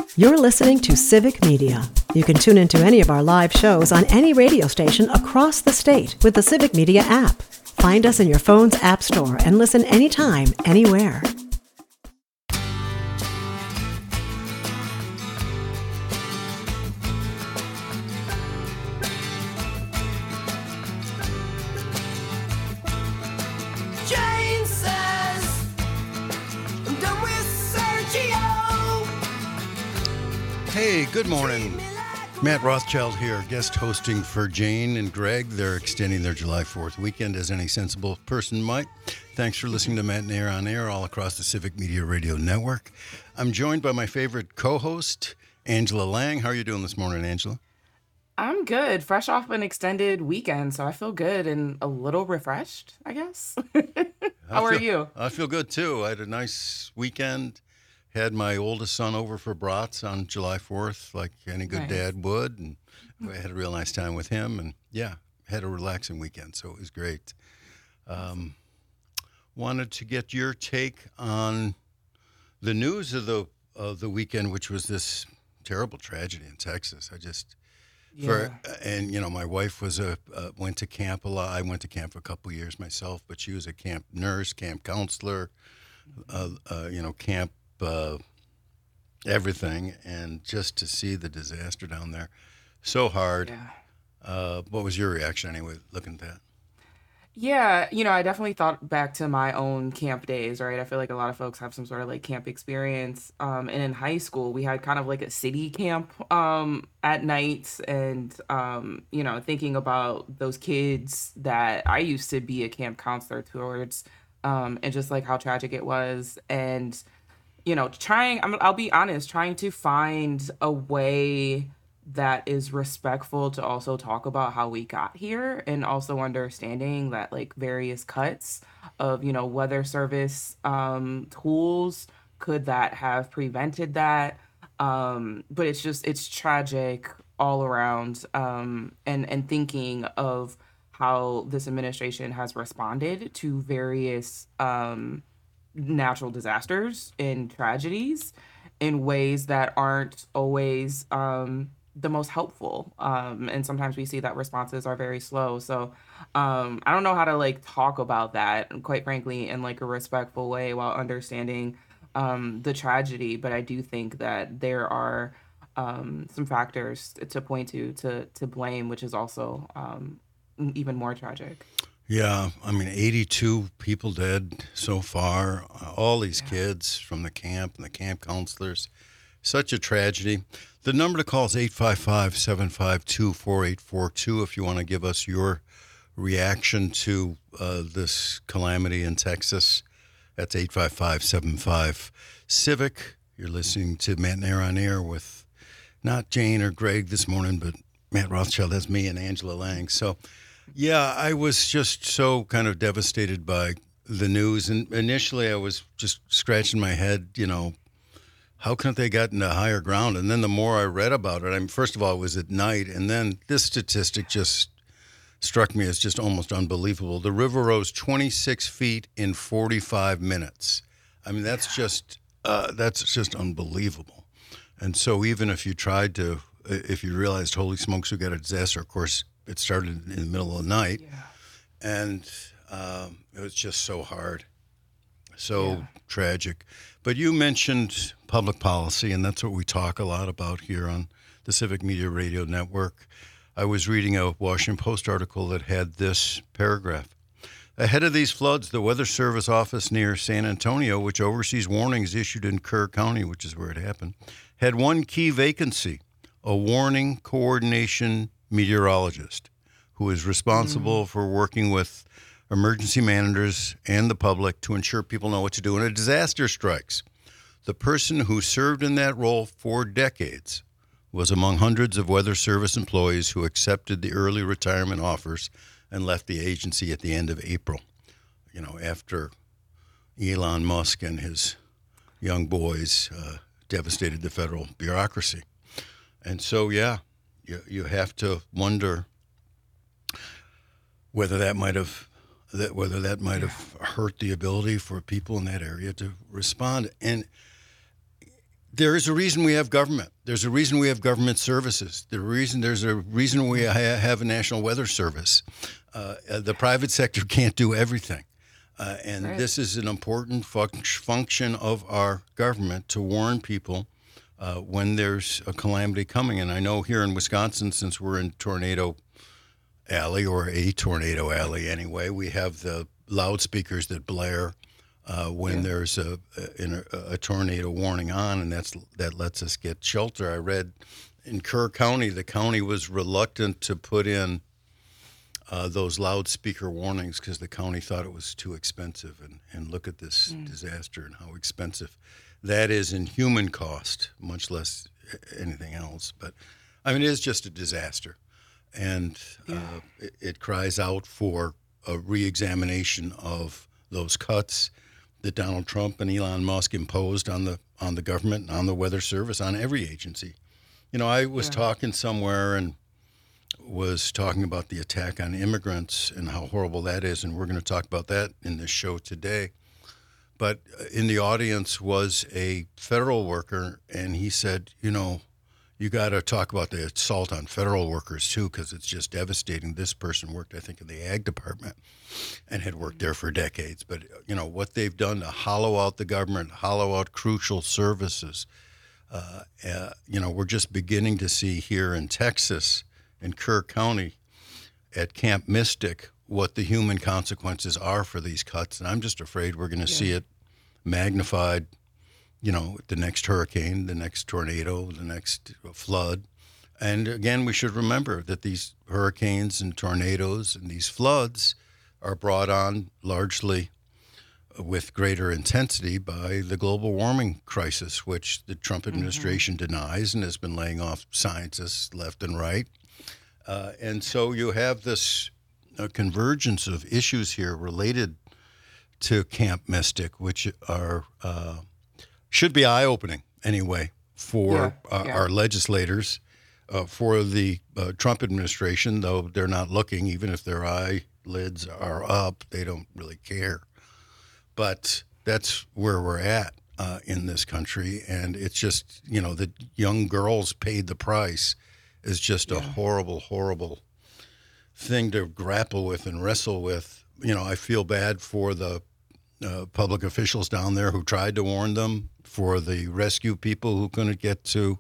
You're listening to Civic Media. You can tune into any of our live shows on any radio station across the state with the Civic Media app. Find us in your phone's app store and listen anytime, anywhere. Hey, good morning. Matt Rothschild here, guest hosting for Jane and Greg. They're extending their July 4th weekend as any sensible person might. Thanks for listening to Matt and Air on Air all across the Civic Media Radio Network. I'm joined by my favorite co-host, Angela Lang. How are you doing this morning, Angela? I'm good. Fresh off an extended weekend, so I feel good and a little refreshed, I guess. How are you? I feel good, too. I had a nice weekend. Had my oldest son over for brats on July 4th, like any good dad would, and I had a real nice time with him, and had a relaxing weekend, so it was great. Wanted to get your take on the news of the weekend, which was this terrible tragedy in Texas. My wife was went to camp a lot. I went to camp for a couple of years myself, but she was a camp nurse, camp counselor, camp. Everything, and just to see the disaster down there, so hard. What was your reaction anyway, looking at that? Yeah, I definitely thought back to my own camp days, right? I feel like a lot of folks have some sort of like camp experience. And in high school, we had kind of like a city camp at night, and thinking about those kids that I used to be a camp counselor towards, and just like how tragic it was, and I'll be honest, trying to find a way that is respectful to also talk about how we got here, and also understanding that like various cuts of, weather service tools could that have prevented that. But it's tragic all around. And thinking of how this administration has responded to various natural disasters and tragedies in ways that aren't always the most helpful. And sometimes we see that responses are very slow. So I don't know how to like talk about that, quite frankly, in like a respectful way while understanding the tragedy. But I do think that there are some factors to point to blame, which is also even more tragic. Yeah, 82 people dead so far. All these kids from the camp and the camp counselors. Such a tragedy. The number to call is 855-752-4842 if you want to give us your reaction to this calamity in Texas. That's 855-75-CIVIC. You're listening to Matt and Air on Air with not Jane or Greg this morning, but Matt Rothschild. That's me and Angela Lang. So, yeah, I was just so kind of devastated by the news. And initially I was just scratching my head, how couldn't they gotten to higher ground? And then the more I read about it, first of all, it was at night. And then this statistic just struck me as just almost unbelievable. The river rose 26 feet in 45 minutes. That's just unbelievable. And so even if you realized, holy smokes, we got a disaster, of course, it started in the middle of the night, and it was just so hard, tragic. But you mentioned public policy, and that's what we talk a lot about here on the Civic Media Radio Network. I was reading a Washington Post article that had this paragraph. Ahead of these floods, the Weather Service office near San Antonio, which oversees warnings issued in Kerr County, which is where it happened, had one key vacancy, a warning coordination meteorologist who is responsible for working with emergency managers and the public to ensure people know what to do when a disaster strikes. The person who served in that role for decades was among hundreds of Weather Service employees who accepted the early retirement offers and left the agency at the end of April, after Elon Musk and his young boys devastated the federal bureaucracy. And so, you have to wonder whether that might have hurt the ability for people in that area to respond. And There is a reason we have government. There's a reason we have government services. There's a reason we have a National Weather Service. The private sector can't do everything. And Right. this is an important function of our government to warn people when there's a calamity coming. And I know here in Wisconsin, since we're in Tornado Alley, or a tornado alley anyway, we have the loudspeakers that blare when there's a tornado warning on, and that lets us get shelter. I read in Kerr County, the county was reluctant to put in those loudspeaker warnings because the county thought it was too expensive. And look at this disaster and how expensive that is in human cost, much less anything else. But I mean, it is just a disaster, and it cries out for a reexamination of those cuts that Donald Trump and Elon Musk imposed on the government, on the Weather Service, on every agency. You know, I was talking somewhere and was talking about the attack on immigrants and how horrible that is, and we're going to talk about that in this show today. But in the audience was a federal worker, and he said, you know, you got to talk about the assault on federal workers, too, because it's just devastating. This person worked, I think, in the ag department and had worked there for decades. But, you know, what they've done to hollow out the government, hollow out crucial services, you know, we're just beginning to see here in Texas, in Kerr County, at Camp Mystic, what the human consequences are for these cuts. And I'm just afraid we're going to see it magnified, you know, the next hurricane, the next tornado, the next flood. And again, we should remember that these hurricanes and tornadoes and these floods are brought on largely with greater intensity by the global warming crisis, which the Trump administration denies and has been laying off scientists left and right. And so you have this convergence of issues here related to Camp Mystic, which are should be eye-opening anyway for our legislators, for the Trump administration, though they're not looking. Even if their eyelids are up, they don't really care. But that's where we're at in this country, and it's just, you know, the young girls paid the price is just a horrible, horrible thing to grapple with and wrestle with. You know, I feel bad for the public officials down there who tried to warn them, for the rescue people who couldn't get to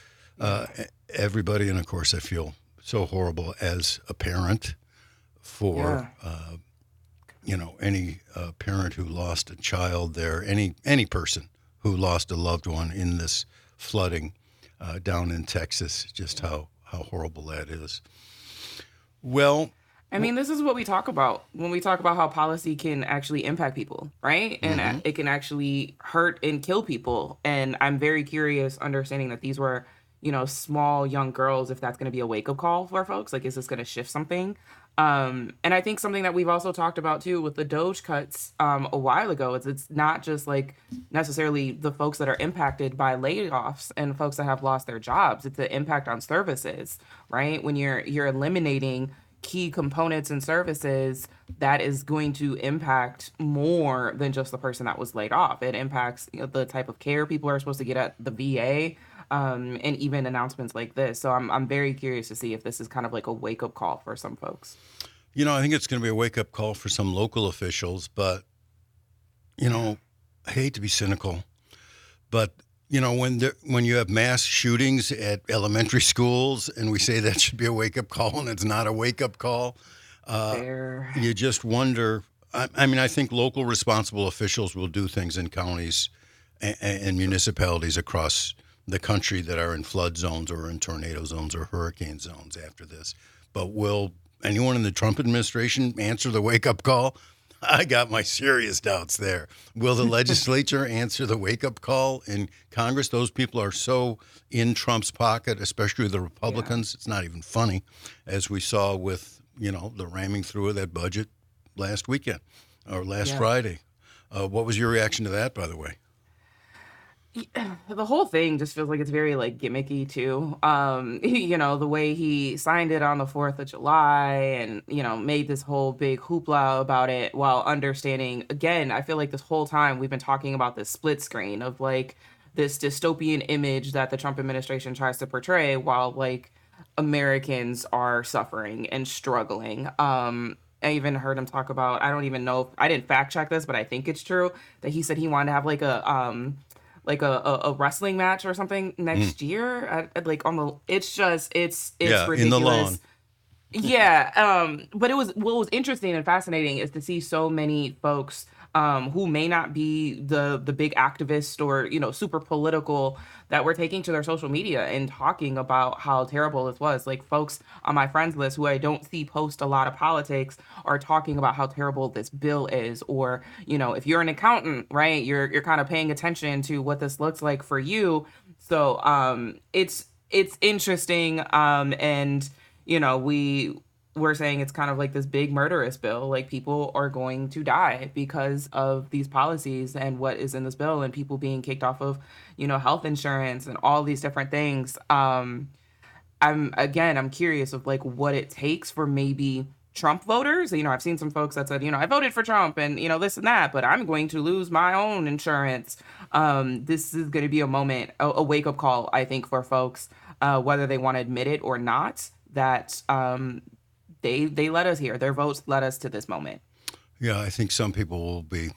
everybody. And of course, I feel so horrible as a parent for, you know, any parent who lost a child there, any person who lost a loved one in this flooding down in Texas, just how horrible that is. Well, I mean, this is what we talk about when we talk about how policy can actually impact people, right? And it can actually hurt and kill people. And I'm very curious understanding that these were, you know, small young girls, if that's going to be a wake-up call for folks. Like, is this going to shift something? And I think something that we've also talked about, too, with the Doge cuts a while ago, is it's not just like necessarily the folks that are impacted by layoffs and folks that have lost their jobs. It's the impact on services, right? When you're eliminating key components and services, that is going to impact more than just the person that was laid off. It impacts, you know, the type of care people are supposed to get at the VA, and even announcements like this. So I'm very curious to see if this is kind of like a wake-up call for some folks. You know, I think it's going to be a wake-up call for some local officials, but, you know, I hate to be cynical, but, you know, when you have mass shootings at elementary schools and we say that should be a wake-up call and it's not a wake-up call, you just wonder. I mean, I think local responsible officials will do things in counties and municipalities across the country that are in flood zones or in tornado zones or hurricane zones after this. But will anyone in the Trump administration answer the wake-up call? I got my serious doubts there. Will the legislature answer the wake-up call in Congress? Those people are so in Trump's pocket, especially the Republicans. It's not even funny, as we saw with, you know, the ramming through of that budget last weekend or last Friday. What was your reaction to that, by the way? The whole thing just feels like it's very like gimmicky too. You know, the way he signed it on the 4th of July and, you know, made this whole big hoopla about it while understanding, again, I feel like this whole time we've been talking about this split screen of like, this dystopian image that the Trump administration tries to portray while like Americans are suffering and struggling. I even heard him talk about, I don't even know if, I didn't fact check this, but I think it's true that he said he wanted to have like a wrestling match or something next year like on the, it's just it's ridiculous. In the lawn. Yeah, but what was interesting and fascinating is to see so many folks who may not be the big activists or, you know, super political, that were taking to their social media and talking about how terrible this was. Like folks on my friends list who I don't see post a lot of politics are talking about how terrible this bill is. Or, you know, if you're an accountant, right, you're kind of paying attention to what this looks like for you. So it's interesting, and you know, we're saying it's kind of like this big murderous bill. Like people are going to die because of these policies and what is in this bill, and people being kicked off of, you know, health insurance and all these different things. I'm curious of like what it takes for maybe Trump voters. You know, I've seen some folks that said, you know, I voted for Trump and, you know, this and that, but I'm going to lose my own insurance. This is going to be a moment, a wake-up call, I think, for folks, whether they want to admit it or not, that they led us here. Their votes led us to this moment. Yeah, I think some people will be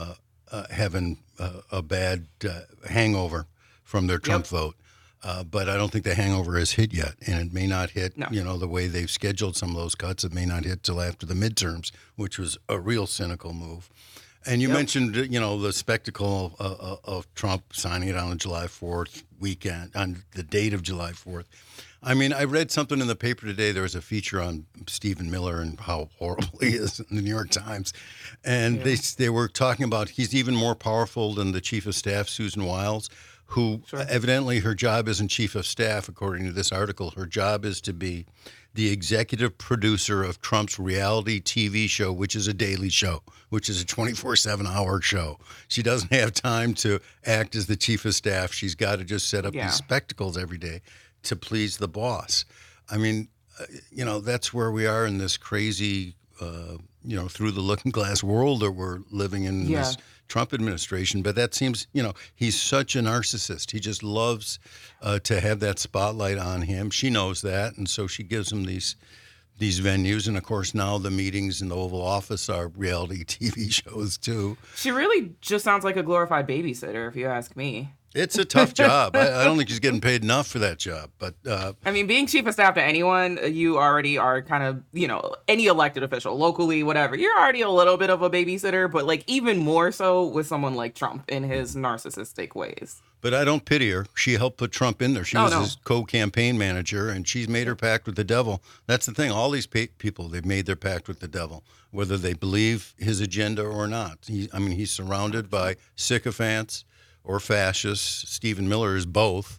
having a bad hangover from their Trump vote. But I don't think the hangover has hit yet, and it may not hit, you know, the way they've scheduled some of those cuts. It may not hit till after the midterms, which was a real cynical move. And you mentioned, you know, the spectacle of Trump signing it on the July 4th weekend, on the date of July 4th. I mean, I read something in the paper today. There was a feature on Stephen Miller and how horrible he is in the New York Times. And they were talking about he's even more powerful than the chief of staff, Susan Wiles, who evidently her job isn't chief of staff, according to this article. Her job is to be the executive producer of Trump's reality TV show, which is a daily show, which is a 24/7 hour show. She doesn't have time to act as the chief of staff. She's got to just set up these spectacles every day to please the boss. I mean, you know, that's where we are in this crazy, you know, through the looking glass world that we're living in this Trump administration. But that seems, you know, he's such a narcissist. He just loves to have that spotlight on him. She knows that, and so she gives him these venues. And of course, now the meetings in the Oval Office are reality TV shows too. She really just sounds like a glorified babysitter, if you ask me. It's a tough job. I don't think she's getting paid enough for that job. But I mean, being chief of staff to anyone, you already are kind of, you know, any elected official, locally, whatever, you're already a little bit of a babysitter, but like even more so with someone like Trump in his narcissistic ways. But I don't pity her. She helped put Trump in there. She was his co-campaign manager, and she's made her pact with the devil. That's the thing. All these people, they've made their pact with the devil, whether they believe his agenda or not. He's surrounded by sycophants or fascists. Stephen Miller is both,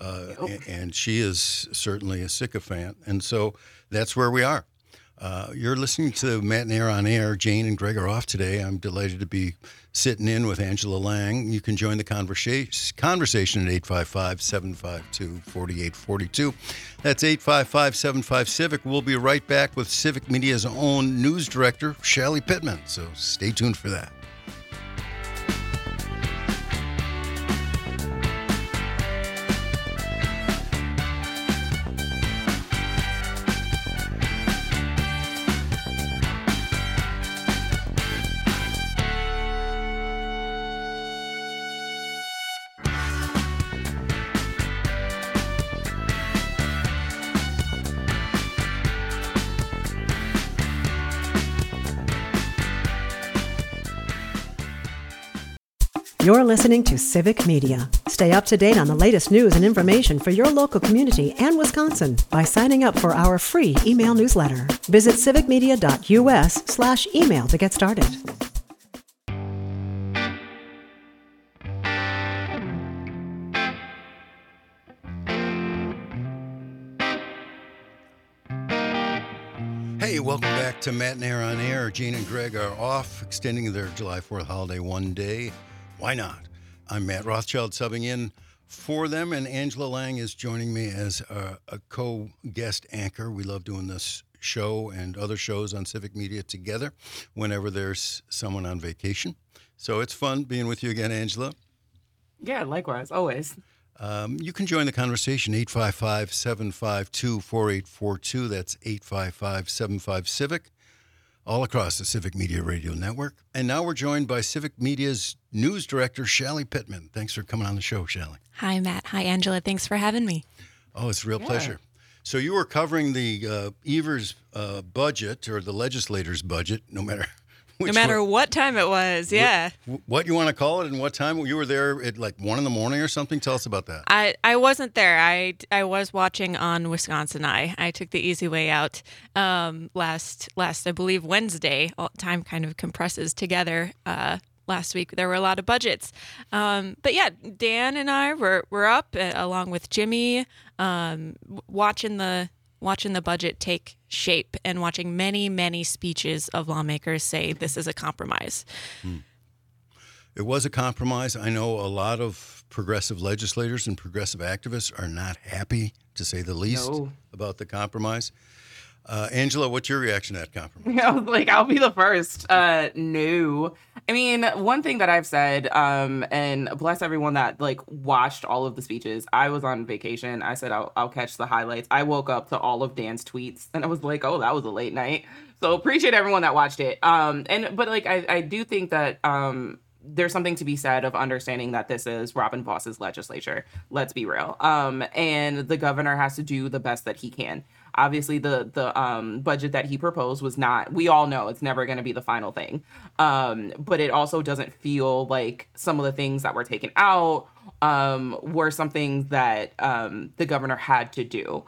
and she is certainly a sycophant. And so that's where we are. You're listening to Matt and Air on Air. Jane and Greg are off today. I'm delighted to be sitting in with Angela Lang. You can join the conversation at 855-752-4842. That's 855-75-CIVIC. We'll be right back with Civic Media's own news director, Shally Pittman. So stay tuned for that. You're listening to Civic Media. Stay up to date on the latest news and information for your local community and Wisconsin by signing up for our free email newsletter. Visit civicmedia.us/email to get started. Hey, welcome back to Matt and Air on Air. Gene and Greg are off, extending their July 4th holiday one day. Why not? I'm Matt Rothschild subbing in for them, and Angela Lang is joining me as a co-guest anchor. We love doing this show and other shows on Civic Media together whenever there's someone on vacation. So it's fun being with you again, Angela. Yeah, likewise, always. You can join the conversation, 855-752-4842. That's 855-75-CIVIC, all across the Civic Media Radio Network. And now we're joined by Civic Media's news director, Shally Pittman. Thanks for coming on the show, Shally. Hi, Matt. Hi, Angela. Thanks for having me. Oh, it's a real pleasure. So you were covering the Evers budget, or the legislator's budget, no matter what time it was, yeah. What you want to call it and what time? You were there at like 1 a.m. or something? Tell us about that. I wasn't there. I was watching on Wisconsin Eye. I took the easy way out last I believe, Wednesday. Time kind of compresses together. Last week there were a lot of budgets. But yeah, Dan and I were up along with Jimmy watching the budget take shape and watching many speeches of lawmakers say this is a compromise. It was a compromise. I know a lot of progressive legislators and progressive activists are not happy, to say the least, about the compromise. Angela, what's your reaction to that compromise? I was like, I'll be the first. No. I mean, one thing that I've said, and bless everyone that like watched all of the speeches. I was on vacation. I said I'll catch the highlights. I woke up to all of Dan's tweets, and I was like, oh, that was a late night. So appreciate everyone that watched it. But like I do think that there's something to be said of understanding that this is Robin Voss's legislature. Let's be real. And the governor has to do the best that he can. Obviously, the budget that he proposed was not, we all know it's never going to be the final thing. But it also doesn't feel like some of the things that were taken out were some things that the governor had to do.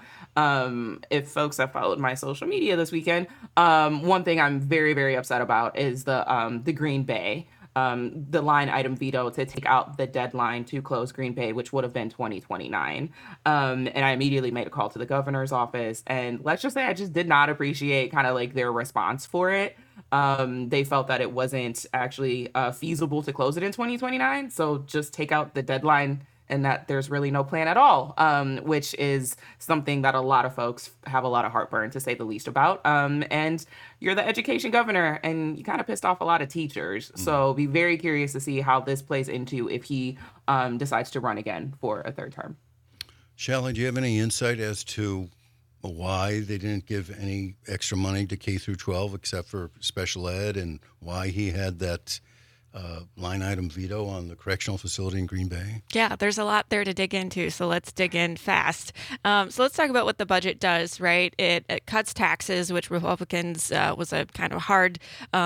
If folks have followed my social media this weekend, one thing I'm very, very upset about is the Green Bay. The line item veto to take out the deadline to close Green Bay, which would have been 2029. And I immediately made a call to the governor's office. And let's just say I just did not appreciate kind of like their response for it. They felt that it wasn't actually feasible to close it in 2029. So just take out the deadline and that there's really no plan at all, which is something that a lot of folks have a lot of heartburn, to say the least, about. And you're the education governor, and you kind of pissed off a lot of teachers. So be very curious to see how this plays into if he decides to run again for a third term. Shally, do you have any insight as to why they didn't give any extra money to K through 12 except for special ed, and why he had that line item veto on the correctional facility in Green Bay? Yeah, there's a lot there to dig into, so let's dig in fast. So let's talk about what the budget does, right? It cuts taxes, which Republicans was a kind of hard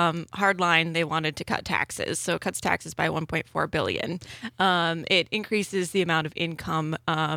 line. They wanted to cut taxes, so it cuts taxes by $1.4 billion. It increases the amount of income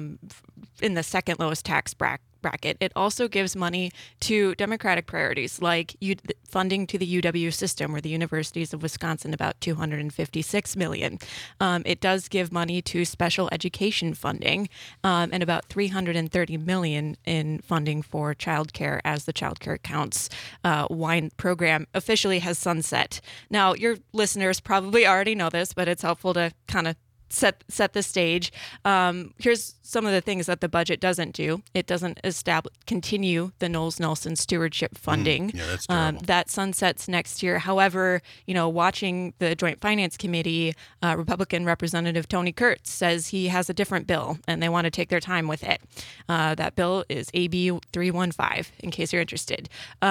in the second lowest tax bracket. It also gives money to Democratic priorities like funding to the UW system, or the Universities of Wisconsin, about $256 million. It does give money to special education funding and about $330 million in funding for childcare, as the Childcare Counts wine program officially has sunset. Now, your listeners probably already know this, but it's helpful to kind of set the stage. Here's some of the things that the budget doesn't do. It doesn't continue the Knowles-Nelson stewardship funding. Yeah, that's terrible. That sunsets next year. However, watching the Joint Finance Committee, Republican Representative Tony Kurtz says he has a different bill, and they want to take their time with it. That bill is AB 315, in case you're interested.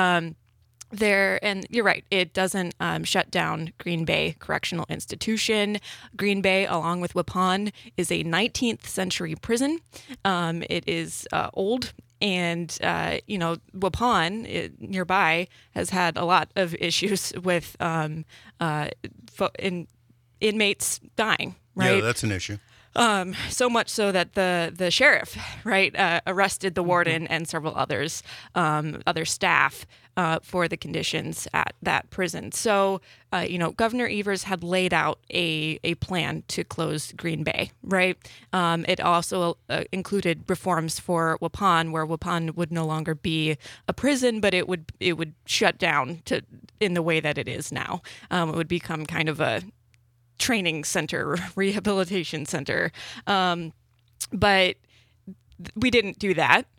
And you're right, it doesn't shut down Green Bay Correctional Institution. Green Bay, along with Waupun, is a 19th century prison. It is old, and Waupun nearby has had a lot of issues with inmates dying. Right? Yeah, that's an issue. So much so that the sheriff, arrested the warden and several others, other staff, for the conditions at that prison. So, Governor Evers had laid out a plan to close Green Bay, right? It also included reforms for Waupun, where Waupun would no longer be a prison, but it would shut down in the way that it is now. It would become kind of a training center, rehabilitation center. But we didn't do that,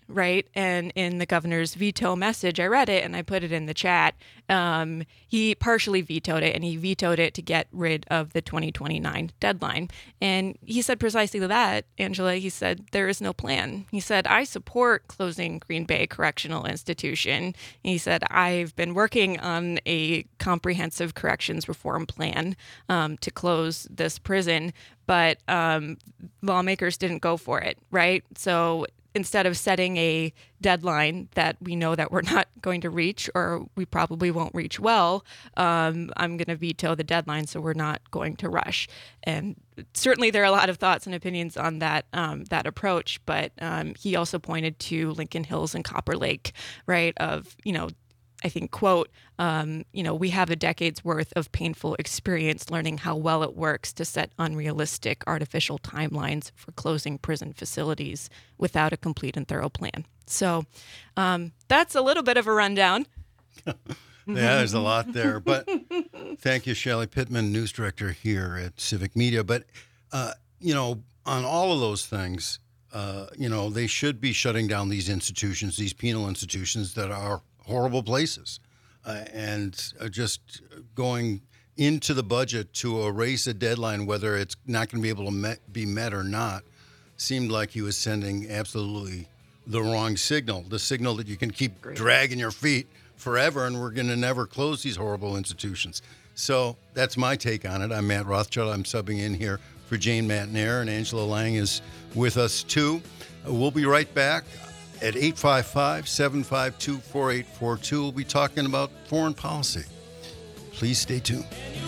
right? And in the governor's veto message, I read it and I put it in the chat. He partially vetoed it, and he vetoed it to get rid of the 2029 deadline. And he said precisely that, Angela. He said, there is no plan. He said, I support closing Green Bay Correctional Institution. He said, I've been working on a comprehensive corrections reform plan to close this prison, but lawmakers didn't go for it, right? So instead of setting a deadline that we know that we're not going to reach, or we probably won't reach well, I'm going to veto the deadline, so we're not going to rush. And certainly there are a lot of thoughts and opinions on that that approach, but he also pointed to Lincoln Hills and Copper Lake, right, of, I think, quote, we have a decade's worth of painful experience learning how well it works to set unrealistic artificial timelines for closing prison facilities without a complete and thorough plan. So that's a little bit of a rundown. Yeah, there's a lot there. But thank you, Shelley Pittman, news director here at Civic Media. But, on all of those things, they should be shutting down these institutions, these penal institutions that are horrible places, and just going into the budget to erase a deadline, whether it's not going to be able to be met or not, seemed like he was sending absolutely the wrong signal, the signal that you can keep dragging your feet forever and we're going to never close these horrible institutions. So that's my take on it. I'm Matt Rothschild. I'm subbing in here for Jane McNair, and Angela Lang is with us too. We'll be right back. At 855-752-4842, we'll be talking about foreign policy. Please stay tuned.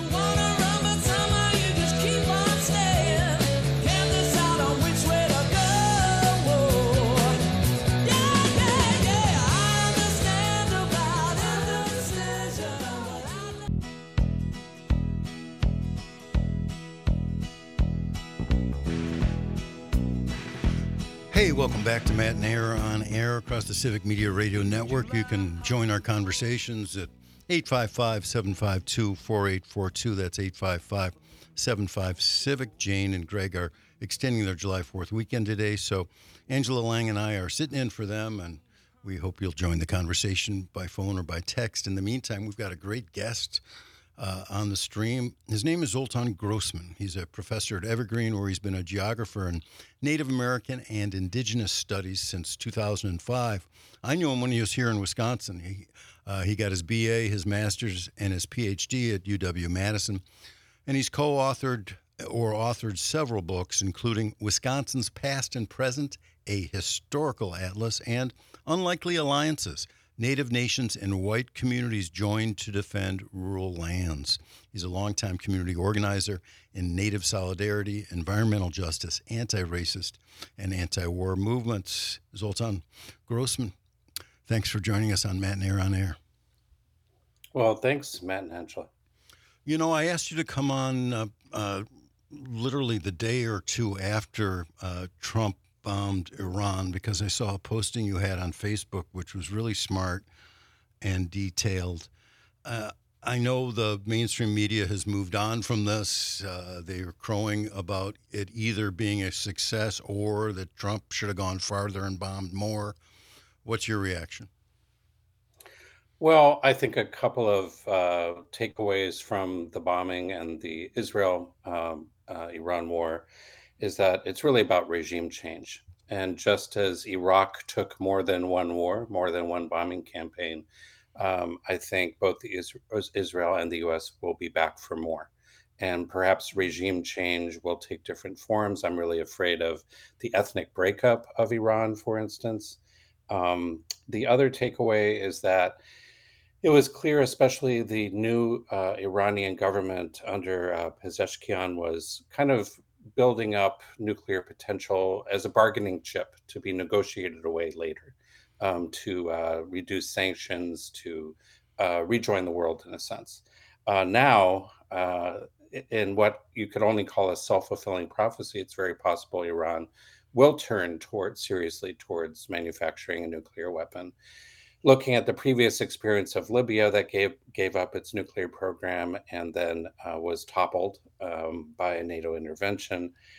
Hey, welcome back to Matt and Air on air across the Civic Media Radio Network. You can join our conversations at 855-752-4842. That's 855-75-CIVIC. Jane and Greg are extending their July 4th weekend today, so Angela Lang and I are sitting in for them, and we hope you'll join the conversation by phone or by text. In the meantime, we've got a great guest on the stream. His name is Zoltan Grossman. He's a professor at Evergreen, where he's been a geographer in Native American and Indigenous Studies since 2005. I knew him when he was here in Wisconsin. He got his BA, his master's, and his PhD at UW-Madison, and he's co-authored or authored several books, including Wisconsin's Past and Present, a Historical Atlas, and Unlikely Alliances, Native Nations and White Communities Joined to Defend Rural Lands. He's a longtime community organizer in Native solidarity, environmental justice, anti-racist, and anti-war movements. Zoltan Grossman, thanks for joining us on Matt and Air on Air. Well, thanks, Matt and Angela. I asked you to come on literally the day or two after Trump bombed Iran, because I saw a posting you had on Facebook, which was really smart and detailed. I know the mainstream media has moved on from this. They are crowing about it either being a success or that Trump should have gone farther and bombed more. What's your reaction? Well, I think a couple of takeaways from the bombing and the Israel-Iran war is that it's really about regime change. And just as Iraq took more than one war, more than one bombing campaign, I think both Israel and the U.S. will be back for more. And perhaps regime change will take different forms. I'm really afraid of the ethnic breakup of Iran, for instance. The other takeaway is that it was clear, especially the new Iranian government under Pezeshkian was kind of building up nuclear potential as a bargaining chip to be negotiated away later, to reduce sanctions, to rejoin the world in a sense. Now, in what you could only call a self-fulfilling prophecy, it's very possible Iran will turn seriously towards manufacturing a nuclear weapon. Looking at the previous experience of Libya that gave up its nuclear program and then was toppled by a NATO intervention,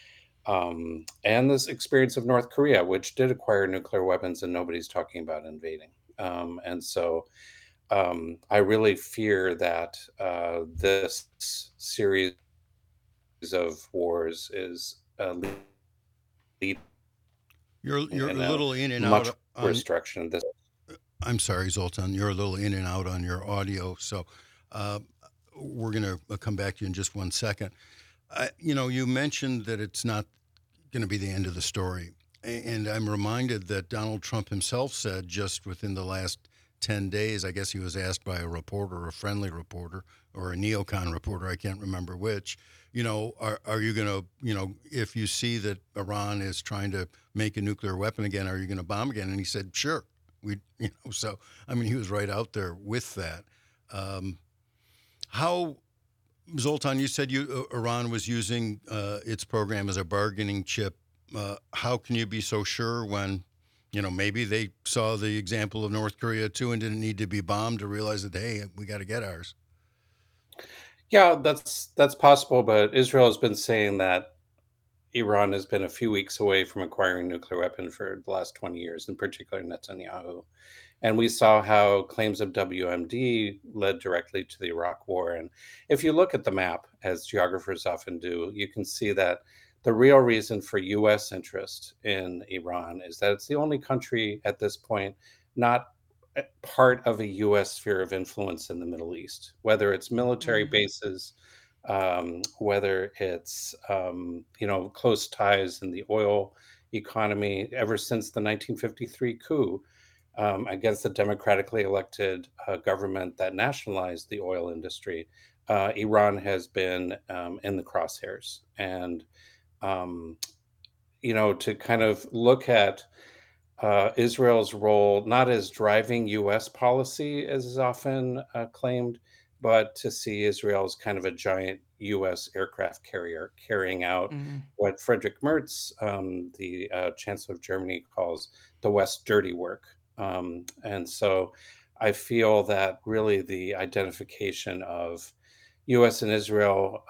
and this experience of North Korea, which did acquire nuclear weapons and nobody's talking about invading. And so I really fear that this series of wars is leading You're a in a little in and much out worse on. direction. I'm sorry, Zoltan. You're a little in and out on your audio, so uh, we're going to come back to you in just one second. You mentioned that it's not going to be the end of the story. And I'm reminded that Donald Trump himself said just within the last 10 days, I guess he was asked by a reporter, a friendly reporter, or a neocon reporter, I can't remember which, are you going to, if you see that Iran is trying to make a nuclear weapon again, are you going to bomb again? And he said, sure. So, I mean, he was right out there with that. How Zoltan, you said Iran was using its program as a bargaining chip. How can you be so sure when, maybe they saw the example of North Korea too and didn't need to be bombed to realize that, hey, we got to get ours? Yeah, that's possible, but Israel has been saying that Iran has been a few weeks away from acquiring a nuclear weapon for the last 20 years, in particular Netanyahu. And we saw how claims of WMD led directly to the Iraq War. And if you look at the map, as geographers often do, you can see that the real reason for U.S. interest in Iran is that it's the only country at this point not part of a U.S. sphere of influence in the Middle East, whether it's military bases, whether it's close ties in the oil economy ever since the 1953 coup against the democratically elected government that nationalized the oil industry. Iran has been in the crosshairs, and to kind of look at Israel's role not as driving U.S. policy, as is often claimed, but to see Israel as kind of a giant U.S. aircraft carrier carrying out what Friedrich Merz, the Chancellor of Germany, calls the West dirty work. And so I feel that really the identification of U.S. and Israel,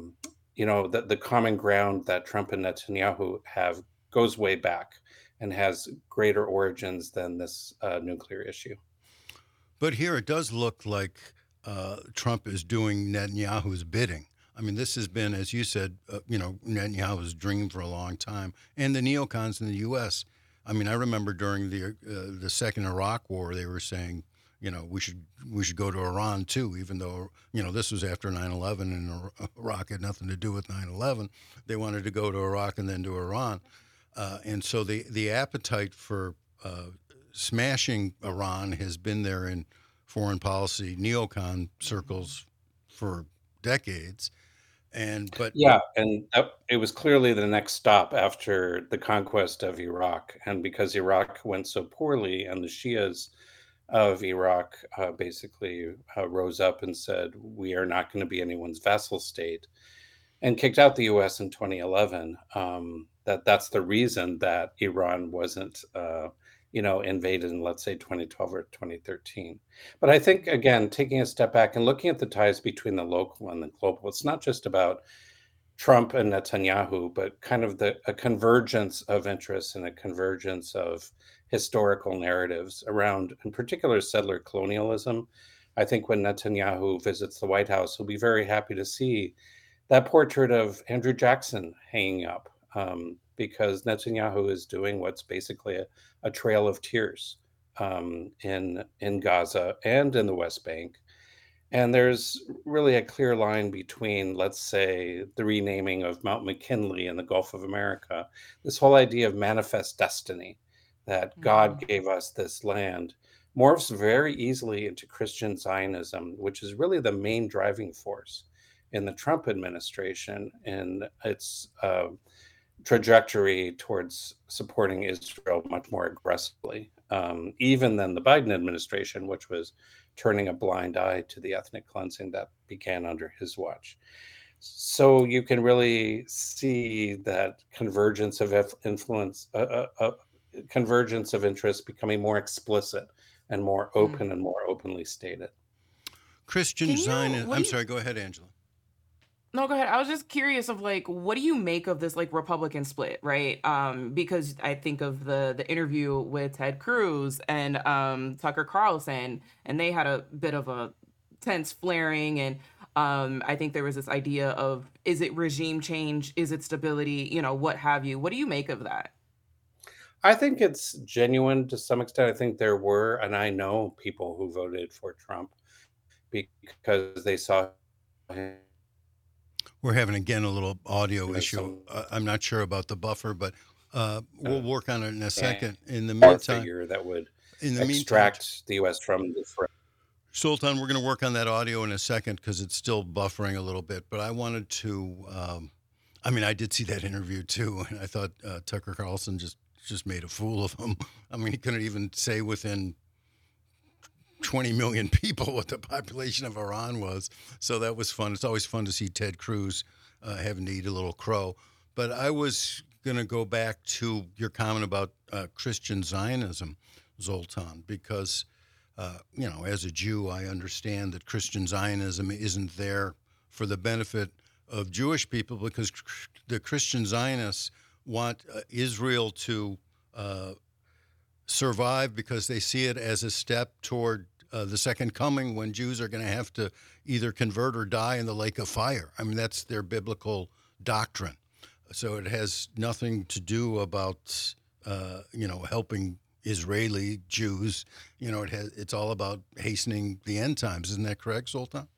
the common ground that Trump and Netanyahu have goes way back and has greater origins than this nuclear issue. But here it does look like Trump is doing Netanyahu's bidding. I mean, this has been, as you said, Netanyahu's dream for a long time, and the neocons in the U.S. I mean, I remember during the second Iraq War, they were saying, we should go to Iran too, even though this was after 9/11 and Iraq had nothing to do with 9/11. They wanted to go to Iraq and then to Iran. And so the appetite for smashing Iran has been there in foreign policy neocon circles for decades. And it was clearly the next stop after the conquest of Iraq. And because Iraq went so poorly, and the Shias of Iraq basically rose up and said, we are not going to be anyone's vassal state, and kicked out the U.S. in 2011. That's the reason that Iran wasn't, invaded in, let's say, 2012 or 2013. But I think, again, taking a step back and looking at the ties between the local and the global, it's not just about Trump and Netanyahu, but kind of a convergence of interests and a convergence of historical narratives around, in particular, settler colonialism. I think when Netanyahu visits the White House, he'll be very happy to see that portrait of Andrew Jackson hanging up, because Netanyahu is doing what's basically a trail of tears in Gaza and in the West Bank. And there's really a clear line between, let's say, the renaming of Mount McKinley in the Gulf of America, this whole idea of manifest destiny, that God gave us this land, morphs very easily into Christian Zionism, which is really the main driving force in the Trump administration in its trajectory towards supporting Israel much more aggressively, even than the Biden administration, which was turning a blind eye to the ethnic cleansing that began under his watch. So you can really see that convergence of influence, convergence of interest becoming more explicit and more open and more openly stated. Christian Zionism. I'm sorry, go ahead, Angela. No, go ahead. I was just curious of like, what do you make of this like Republican split, right? Because I think of the interview with Ted Cruz and Tucker Carlson, and they had a bit of a tense flaring, and I think there was this idea of, is it regime change? Is it stability? You know, what have you? What do you make of that? I think it's genuine to some extent. I think there were, and I know people who voted for Trump because they saw him We're having again a little audio as issue. some I'm not sure about the buffer, but we'll uh, work on it in a second. power figure that would In the meantime, extract the U.S. from the threat. Sultan, we're going to work on that audio in a second because it's still buffering a little bit. But I wanted to, I mean, I did see that interview too, and I thought Tucker Carlson just made a fool of him. I mean, he couldn't even say within 20 million people what the population of Iran was. So that was fun. It's always fun to see Ted Cruz having to eat a little crow. But I was going to go back to your comment about Christian Zionism, Zoltan, because, as a Jew, I understand that Christian Zionism isn't there for the benefit of Jewish people because the Christian Zionists want Israel to survive because they see it as a step toward the second coming when Jews are going to have to either convert or die in the lake of fire. I mean, that's their biblical doctrine. So it has nothing to do about, helping Israeli Jews. It's all about hastening the end times. Isn't that correct, Sultan?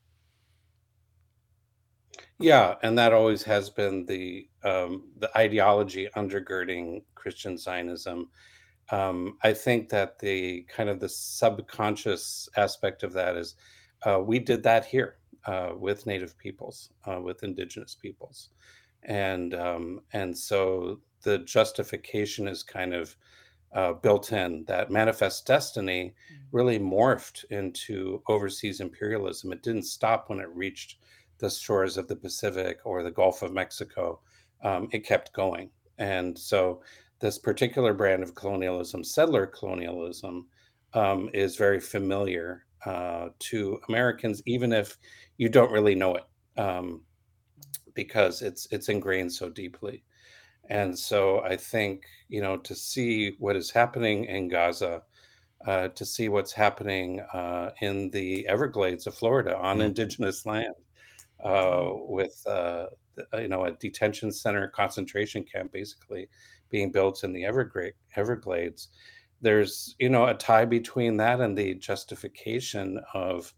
Yeah, and that always has been the ideology undergirding Christian Zionism. I think that the kind of the subconscious aspect of that is we did that here with Native peoples, with Indigenous peoples, and so the justification is kind of built in. That manifest destiny really morphed into overseas imperialism. It didn't stop when it reached the shores of the Pacific or the Gulf of Mexico. It kept going, and so this particular brand of colonialism, settler colonialism, is very familiar to Americans, even if you don't really know it, because it's ingrained so deeply. And so I think to see what is happening in Gaza, to see what's happening in the Everglades of Florida on indigenous land, with a detention center, concentration camp, basically being built in the Everglades. There's a tie between that and the justification of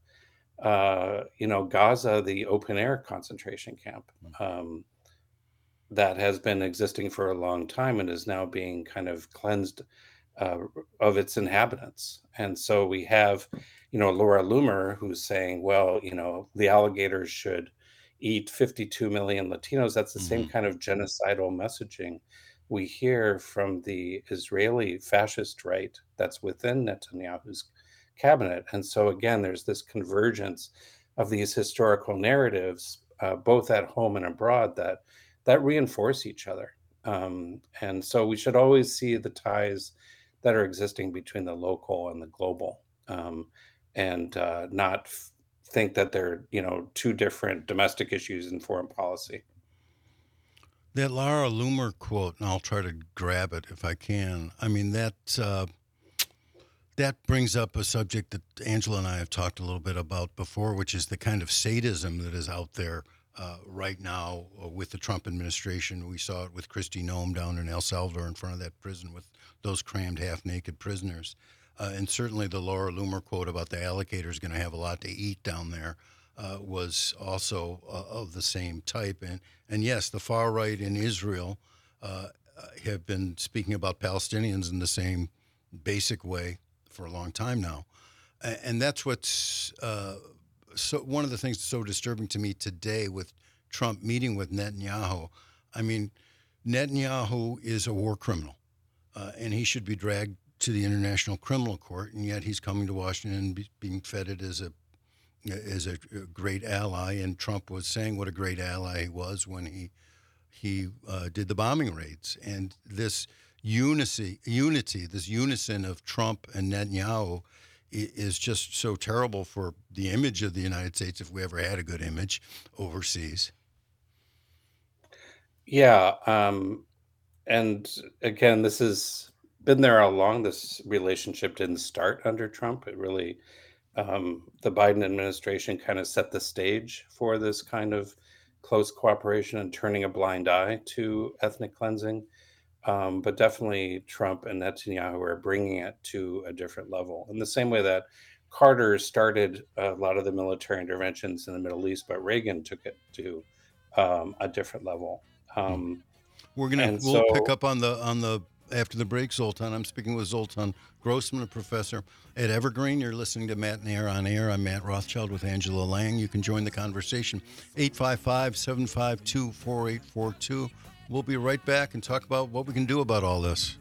Gaza, the open air concentration camp. That has been existing for a long time and is now being kind of cleansed uh, of its inhabitants. And so we have, Laura Loomer who's saying, well, the alligators should eat 52 million Latinos. That's the same kind of genocidal messaging we hear from the Israeli fascist right that's within Netanyahu's cabinet. And so again, there's this convergence of these historical narratives, both at home and abroad, that reinforce each other. And so we should always see the ties that are existing between the local and the global, and not think that they're two different domestic issues in foreign policy. That Laura Loomer quote, and I'll try to grab it if I can. I mean, that brings up a subject that Angela and I have talked a little bit about before, which is the kind of sadism that is out there right now with the Trump administration. We saw it with Kristi Noem down in El Salvador in front of that prison with those crammed half-naked prisoners. And certainly the Laura Loomer quote about the alligators going to have a lot to eat down there was also of the same type. And yes, the far right in Israel have been speaking about Palestinians in the same basic way for a long time now. And that's what's so one of the things that's so disturbing to me today with Trump meeting with Netanyahu. I mean, Netanyahu is a war criminal, and he should be dragged to the International Criminal Court, and yet he's coming to Washington and being feted as a great ally. And Trump was saying what a great ally he was when he did the bombing raids. And this unity, this unison of Trump and Netanyahu is just so terrible for the image of the United States, if we ever had a good image overseas. Yeah. And again, this has been there all along. This relationship didn't start under Trump. It really, the Biden administration kind of set the stage for this kind of close cooperation and turning a blind eye to ethnic cleansing. But definitely Trump and Netanyahu are bringing it to a different level in the same way that Carter started a lot of the military interventions in the Middle East, but Reagan took it to a different level. Um, and We'll pick so up on the after the break, Zoltan. I'm speaking with Zoltan Grossman, a professor at Evergreen. You're listening to Matt and Air on Air. I'm Matt Rothschild with Angela Lang. You can join the conversation 855-752-4842. We'll be right back and talk about what we can do about all this.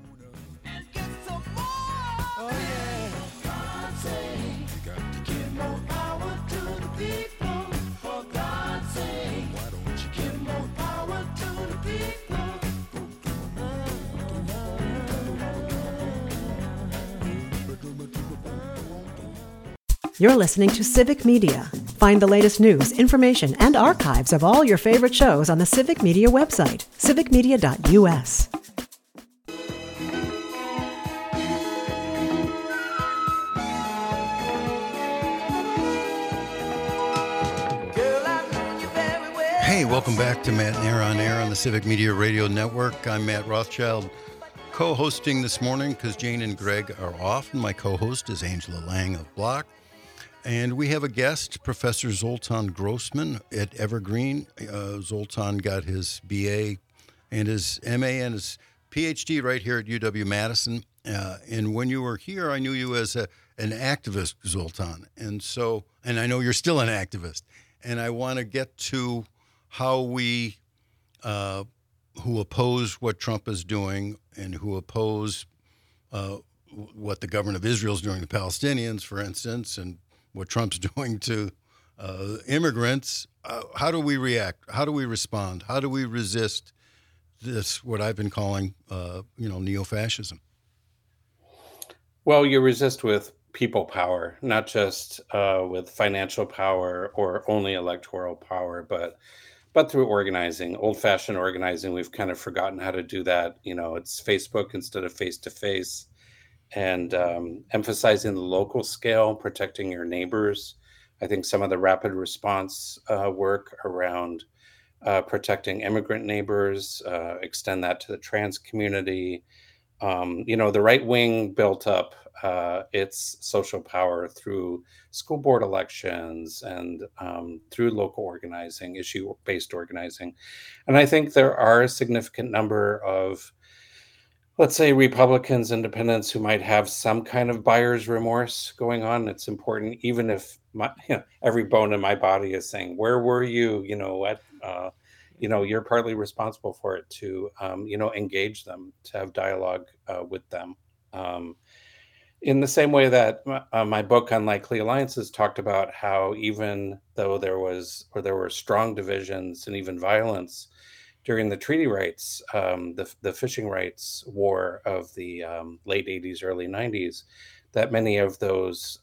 You're listening to Civic Media. Find the latest news, information, and archives of all your favorite shows on the Civic Media website, civicmedia.us. Hey, welcome back to Matt and Air on Air on the Civic Media Radio Network. I'm Matt Rothschild, co-hosting this morning because Jane and Greg are off, and my co-host is Angela Lang of Block. And we have a guest, Professor Zoltan Grossman at Evergreen. Zoltan got his BA and his MA and his PhD right here at UW-Madison. And when you were here, I knew you as an activist, Zoltan. And I know you're still an activist. And I want to get to how we, who oppose what Trump is doing and who oppose what the government of Israel is doing to Palestinians, for instance, and what Trump's doing to immigrants, how do we react? How do we respond? How do we resist this, what I've been calling, neo-fascism? Well, you resist with people power, not just with financial power or only electoral power, but through organizing, old-fashioned organizing. We've kind of forgotten how to do that. It's Facebook instead of face-to-face, and emphasizing the local scale, protecting your neighbors. I think some of the rapid response work around protecting immigrant neighbors, extend that to the trans community. The right wing built up its social power through school board elections and through local organizing, issue-based organizing. And I think there are a significant number of, let's say, Republicans, independents who might have some kind of buyer's remorse going on. It's important, even if every bone in my body is saying, where were you? You're partly responsible for it, to, engage them, to have dialogue with them. In the same way that my book, Unlikely Alliances, talked about how even though there were strong divisions and even violence during the treaty rights, the fishing rights war of the late 80s, early 90s, that many of those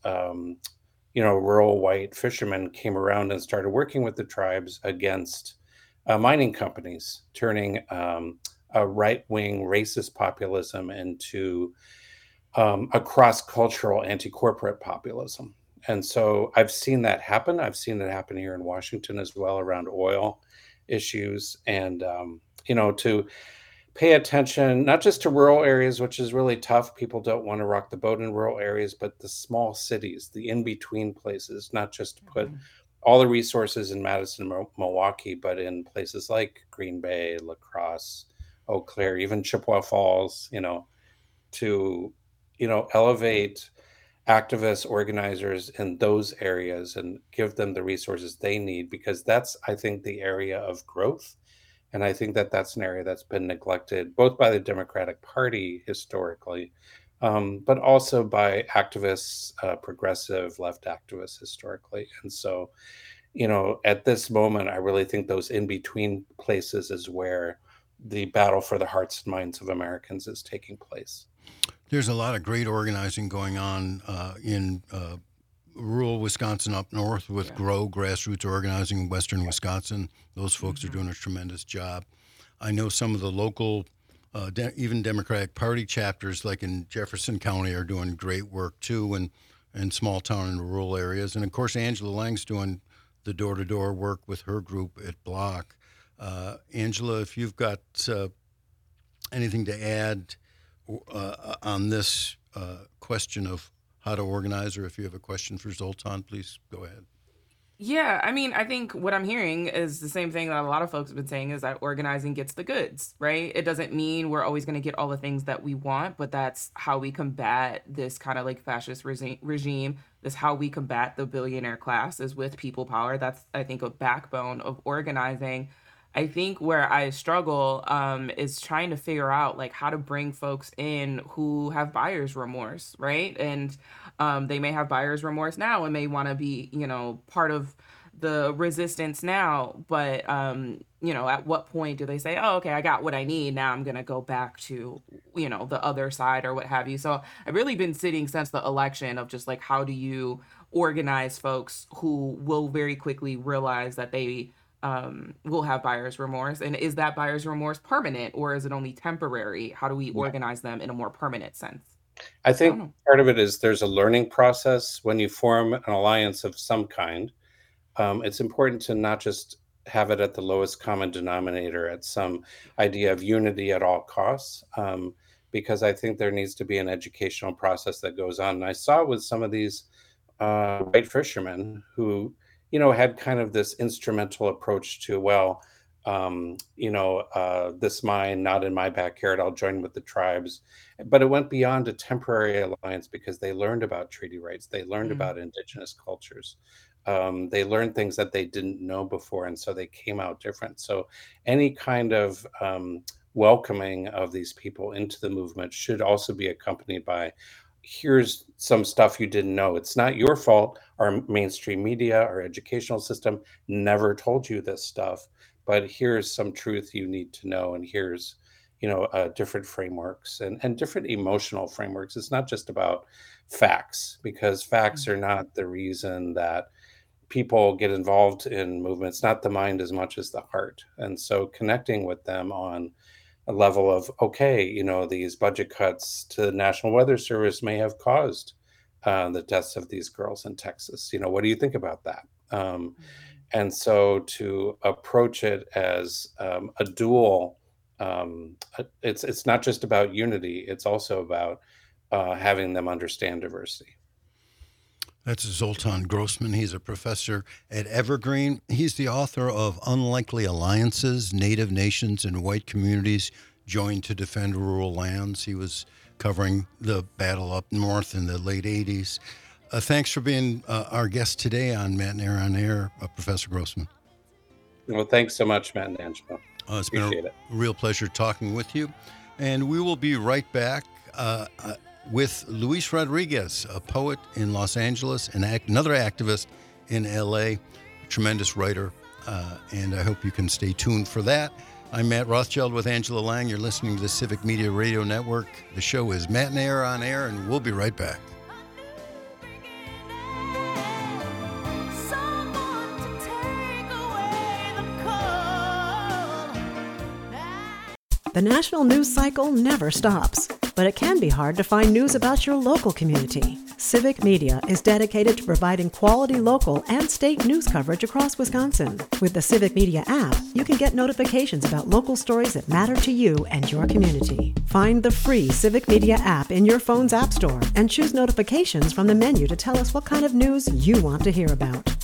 rural white fishermen came around and started working with the tribes against mining companies, turning a right-wing racist populism into a cross-cultural anti-corporate populism. And so I've seen that happen. I've seen it happen here in Washington as well around oil issues, and to pay attention not just to rural areas, which is really tough. People don't want to rock the boat in rural areas, but the small cities, the in-between places, not just to put all the resources in Madison, Milwaukee, but in places like Green Bay, La Crosse, Eau Claire, even Chippewa Falls, to elevate activists, organizers in those areas and give them the resources they need, because that's, I think, the area of growth. And I think that that's an area that's been neglected both by the Democratic Party historically, but also by activists, progressive left activists historically. And so, at this moment, I really think those in-between places is where the battle for the hearts and minds of Americans is taking place. There's a lot of great organizing going on in rural Wisconsin up north with GROW, grassroots organizing in western Wisconsin. Those folks are doing a tremendous job. I know some of the local, even Democratic Party chapters, like in Jefferson County, are doing great work too, and small town and rural areas. And of course, Angela Lang's doing the door-to-door work with her group at Block. Angela, if you've got anything to add on this question of how to organize, or if you have a question for Zoltan, please go ahead. Yeah, I mean, I think what I'm hearing is the same thing that a lot of folks have been saying, is that organizing gets the goods, right? It doesn't mean we're always going to get all the things that we want, but that's how we combat this kind of like fascist regime. That's how we combat the billionaire class, is with people power. That's, I think, a backbone of organizing. I think where I struggle is trying to figure out like how to bring folks in who have buyer's remorse, right? And they may have buyer's remorse now and may want to be, part of the resistance now. But, at what point do they say, oh, okay, I got what I need. Now I'm going to go back to, the other side or what have you. So I've really been sitting since the election of just like, how do you organize folks who will very quickly realize that they will have buyer's remorse? And is that buyer's remorse permanent, or is it only temporary? How do we organize them in a more permanent sense? I think part of it is there's a learning process when you form an alliance of some kind. It's important to not just have it at the lowest common denominator, at some idea of unity at all costs, because I think there needs to be an educational process that goes on. And I saw with some of these white fishermen who had kind of this instrumental approach to, this mine, not in my backyard, I'll join with the tribes. But it went beyond a temporary alliance because they learned about treaty rights. They learned about indigenous cultures. They learned things that they didn't know before. And so they came out different. So any kind of welcoming of these people into the movement should also be accompanied by, here's some stuff you didn't know. It's not your fault. Our mainstream media, our educational system never told you this stuff, but here's some truth you need to know. And here's, different frameworks and different emotional frameworks. It's not just about facts, because facts are not the reason that people get involved in movements, not the mind as much as the heart. And so connecting with them on a level of, okay, these budget cuts to the National Weather Service may have caused the deaths of these girls in Texas. What do you think about that? And so to approach it as a dual, it's not just about unity, it's also about having them understand diversity. That's Zoltan Grossman. He's a professor at Evergreen. He's the author of Unlikely Alliances, Native Nations and White Communities Joined to Defend Rural Lands. He was covering the battle up north in the late 80s. Thanks for being our guest today on Matt and Air on Air, Professor Grossman. Well, thanks so much, Matt and Angela. It's been a real pleasure talking with you. And we will be right back with Luis Rodriguez, a poet in Los Angeles and another activist in L.A., a tremendous writer, and I hope you can stay tuned for that. I'm Matt Rothschild with Angela Lang. You're listening to the Civic Media Radio Network. The show is Matt and Air on Air, and we'll be right back. The national news cycle never stops, but it can be hard to find news about your local community. Civic Media is dedicated to providing quality local and state news coverage across Wisconsin. With the Civic Media app, you can get notifications about local stories that matter to you and your community. Find the free Civic Media app in your phone's app store and choose notifications from the menu to tell us what kind of news you want to hear about.